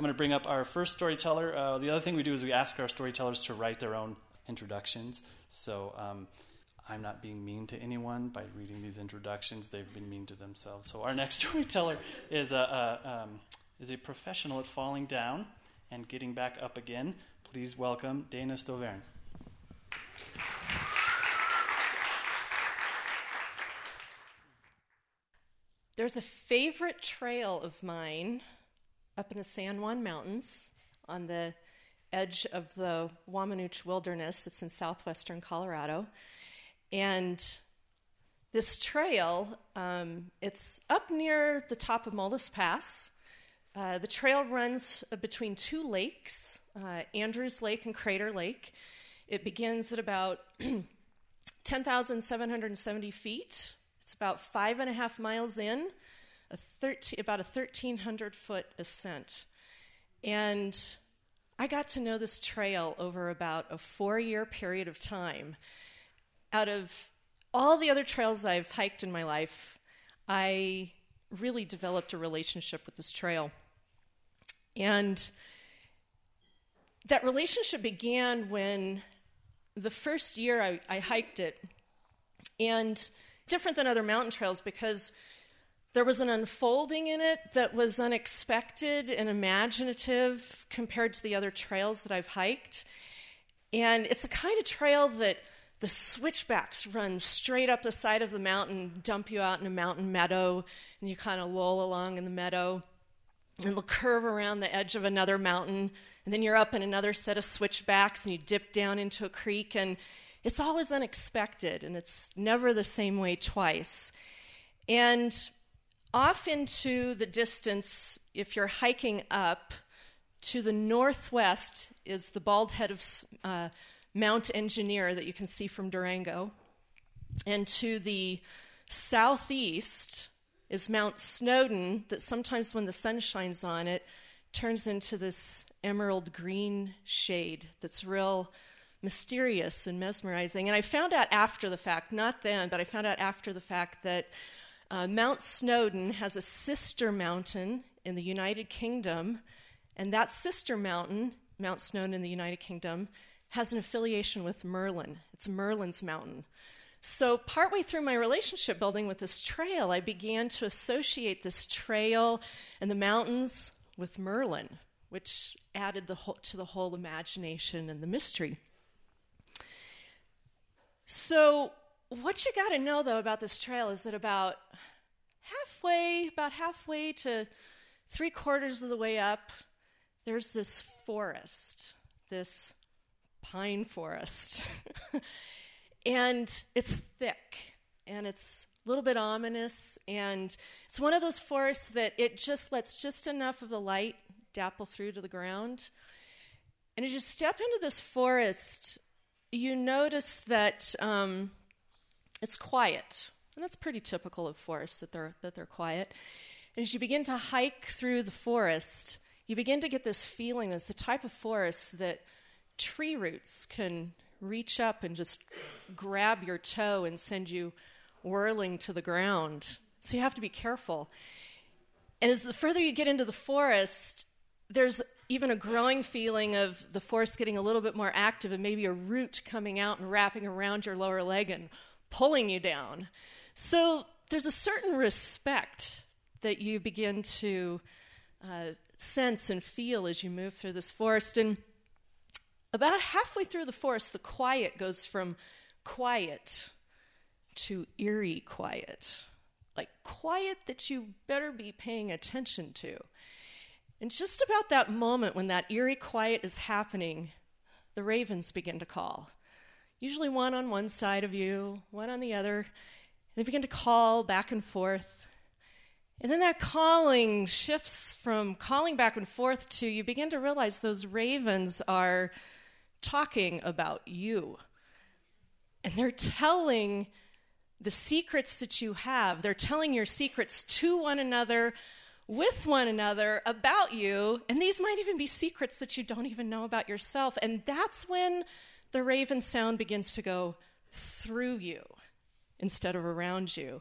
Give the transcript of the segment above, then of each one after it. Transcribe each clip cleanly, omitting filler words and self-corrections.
going to bring up our first storyteller. The other thing we do is we ask our storytellers to write their own introductions. So I'm not being mean to anyone by reading these introductions. They've been mean to themselves. So our next storyteller is a professional at falling down and getting back up again. Please welcome Dana Stovern. There's a favorite trail of mine up in the San Juan Mountains on the edge of the Wamanoche Wilderness. It's in southwestern Colorado. And this trail, it's up near the top of Mullis Pass. The trail runs between two lakes, Andrews Lake and Crater Lake. It begins at about 10,770 feet. It's about 5.5 miles in, about a 1,300-foot ascent. And I got to know this trail over about a 4-year period of time. Out of all the other trails I've hiked in my life, I really developed a relationship with this trail. And that relationship began when the first year I hiked it, and different than other mountain trails because there was an unfolding in it that was unexpected and imaginative compared to the other trails that I've hiked. And it's the kind of trail that the switchbacks run straight up the side of the mountain, dump you out in a mountain meadow, and you kind of loll along in the meadow, and they'll curve around the edge of another mountain, and then you're up in another set of switchbacks, and you dip down into a creek, and it's always unexpected, and it's never the same way twice. And off into the distance, if you're hiking up, to the northwest is the bald head of Mount Engineer that you can see from Durango. And to the southeast is Mount Snowden that sometimes when the sun shines on it, turns into this emerald green shade that's real mysterious and mesmerizing. And I found out after the fact, not then, but I found out after the fact that Mount Snowden has a sister mountain in the United Kingdom, and that sister mountain, Mount Snowden in the United Kingdom, has an affiliation with Merlin. It's Merlin's mountain. So partway through my relationship building with this trail, I began to associate this trail and the mountains with Merlin, which added to the whole imagination and the mystery. So what you got to know, though, about this trail is that about halfway to 3/4 of the way up, there's this forest, this pine forest. And it's thick, and it's a little bit ominous, and it's one of those forests that it just lets just enough of the light dapple through to the ground. And as you step into this forest, you notice that it's quiet, and that's pretty typical of forests that they're quiet. And as you begin to hike through the forest, you begin to get this feeling that it's the type of forest that tree roots can reach up and just grab your toe and send you whirling to the ground. So you have to be careful. And as the further you get into the forest, there's even a growing feeling of the forest getting a little bit more active and maybe a root coming out and wrapping around your lower leg and pulling you down. So there's a certain respect that you begin to sense and feel as you move through this forest. And about halfway through the forest, the quiet goes from quiet to eerie quiet, like quiet that you better be paying attention to. And just about that moment when that eerie quiet is happening, the ravens begin to call. Usually one on one side of you, one on the other. They begin to call back and forth. And then that calling shifts from calling back and forth to you begin to realize those ravens are talking about you. And they're telling the secrets that you have. They're telling your secrets to one another, with one another, about you. And these might even be secrets that you don't even know about yourself. And that's when the raven sound begins to go through you instead of around you.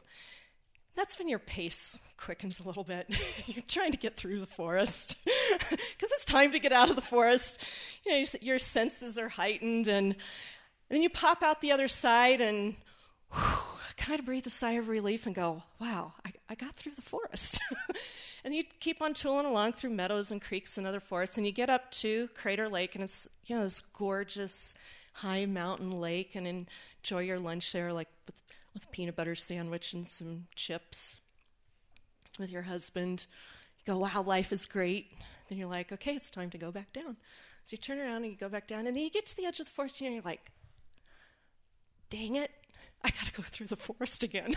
That's when your pace quickens a little bit. You're trying to get through the forest because time to get out of the forest. Your senses are heightened, and then you pop out the other side and kind of breathe a sigh of relief and go, wow, I got through the forest. And you keep on tooling along through meadows and creeks and other forests, and you get up to Crater Lake, and it's this gorgeous high mountain lake, and enjoy your lunch there, like with a peanut butter sandwich and some chips with your husband. You go, wow, life is great. Then you're like, okay, it's time to go back down. So you turn around and you go back down, and then you get to the edge of the forest, and you're like, dang it, I got to go through the forest again.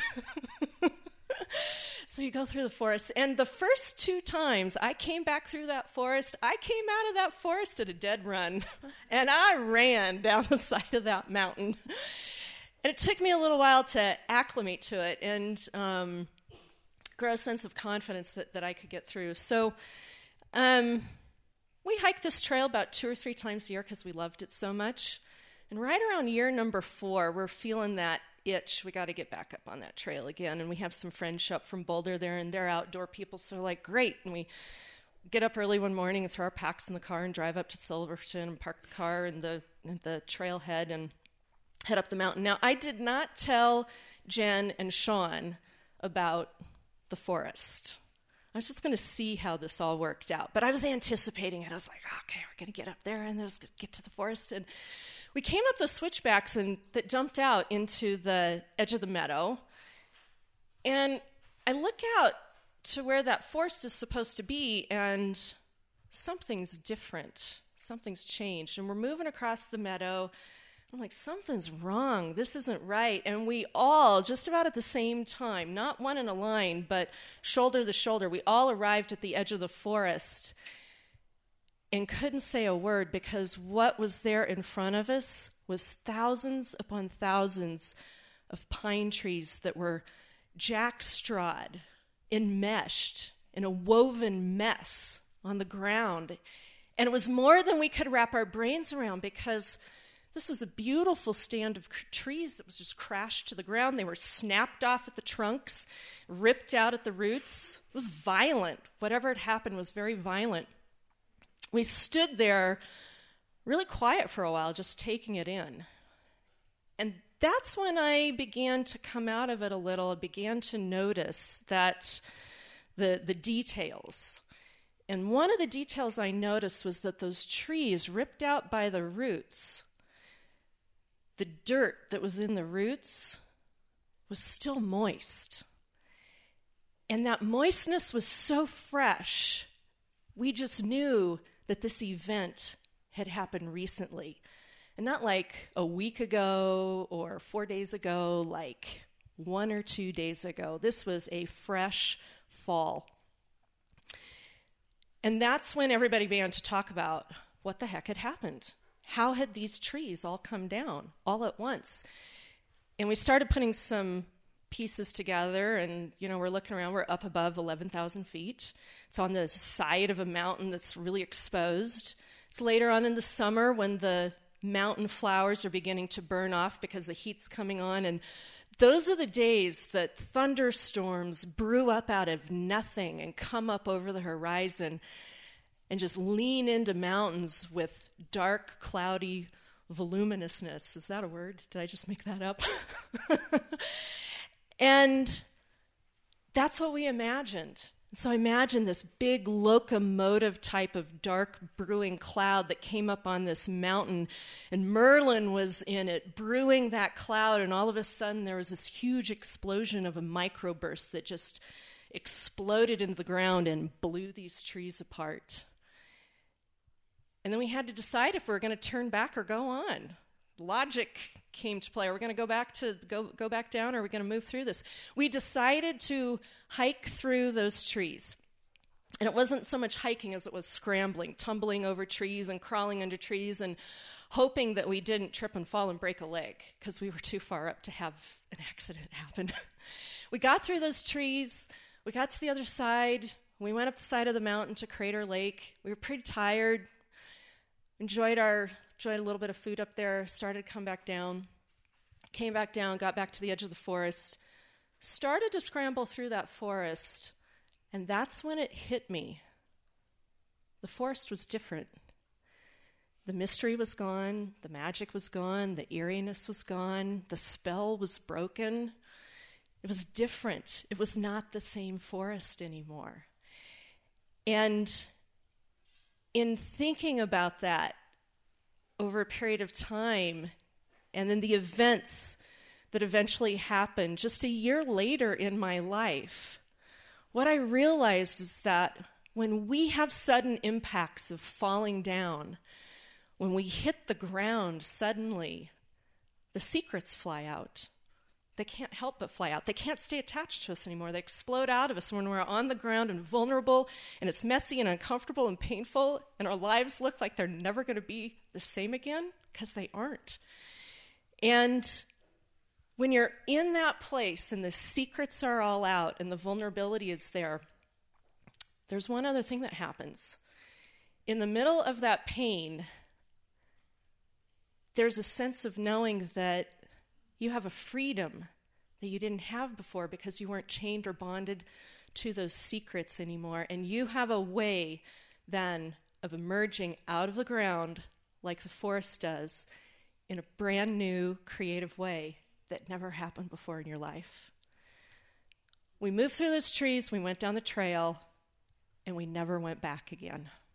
So you go through the forest, and the first 2 times I came back through that forest, I came out of that forest at a dead run, and I ran down the side of that mountain. And it took me a little while to acclimate to it and grow a sense of confidence that I could get through. So we hiked this trail about 2 or 3 times a year because we loved it so much. And right around year number 4, we're feeling that itch. We got to get back up on that trail again. And we have some friends show up from Boulder there, and they're outdoor people, so we're like, great. And we get up early one morning and throw our packs in the car and drive up to Silverton and park the car in the trailhead and head up the mountain. Now, I did not tell Jen and Sean about the forest. I was just going to see how this all worked out. But I was anticipating it. I was like, okay, we're going to get up there and then get to the forest. And we came up the switchbacks that dumped out into the edge of the meadow. And I look out to where that forest is supposed to be, and something's different. Something's changed. And we're moving across the meadow. I'm like, something's wrong. This isn't right. And we all, just about at the same time, not one in a line, but shoulder to shoulder, we all arrived at the edge of the forest and couldn't say a word, because what was there in front of us was thousands upon thousands of pine trees that were jackstrawed, enmeshed, in a woven mess on the ground. And it was more than we could wrap our brains around, because this was a beautiful stand of trees that was just crashed to the ground. They were snapped off at the trunks, ripped out at the roots. It was violent. Whatever had happened was very violent. We stood there really quiet for a while, just taking it in. And that's when I began to come out of it a little. I began to notice that the details. And one of the details I noticed was that those trees ripped out by the roots, the dirt that was in the roots was still moist. And that moistness was so fresh, we just knew that this event had happened recently. And not like a week ago or 4 days ago, like 1 or 2 days ago. This was a fresh fall. And that's when everybody began to talk about what the heck had happened. How had these trees all come down all at once? And we started putting some pieces together, and, we're looking around. We're up above 11,000 feet. It's on the side of a mountain that's really exposed. It's later on in the summer when the mountain flowers are beginning to burn off because the heat's coming on. And those are the days that thunderstorms brew up out of nothing and come up over the horizon and just lean into mountains with dark, cloudy voluminousness. Is that a word? Did I just make that up? And that's what we imagined. So I imagined this big locomotive type of dark brewing cloud that came up on this mountain, and Merlin was in it, brewing that cloud, and all of a sudden there was this huge explosion of a microburst that just exploded into the ground and blew these trees apart. And then we had to decide if we were going to turn back or go on. Logic came to play. Are we going to go back down, or are we going to move through this? We decided to hike through those trees. And it wasn't so much hiking as it was scrambling, tumbling over trees and crawling under trees and hoping that we didn't trip and fall and break a leg, because we were too far up to have an accident happen. We got through those trees. We got to the other side. We went up the side of the mountain to Crater Lake. We were pretty tired. Enjoyed a little bit of food up there, started to come back down, came back down, got back to the edge of the forest, started to scramble through that forest, and that's when it hit me. The the forest was different. The mystery was gone, the magic was gone, the eeriness was gone, the spell was broken. It was different. It was not the same forest anymore. And in thinking about that over a period of time, and then the events that eventually happened just a year later in my life, what I realized is that when we have sudden impacts of falling down, when we hit the ground suddenly, the secrets fly out. They can't help but fly out. They can't stay attached to us anymore. They explode out of us when we're on the ground and vulnerable, and it's messy and uncomfortable and painful, and our lives look like they're never going to be the same again, because they aren't. And when you're in that place and the secrets are all out and the vulnerability is there, there's one other thing that happens. In the middle of that pain, there's a sense of knowing that you have a freedom that you didn't have before because you weren't chained or bonded to those secrets anymore. And you have a way then of emerging out of the ground like the forest does in a brand new, creative way that never happened before in your life. We moved through those trees, we went down the trail, and we never went back again.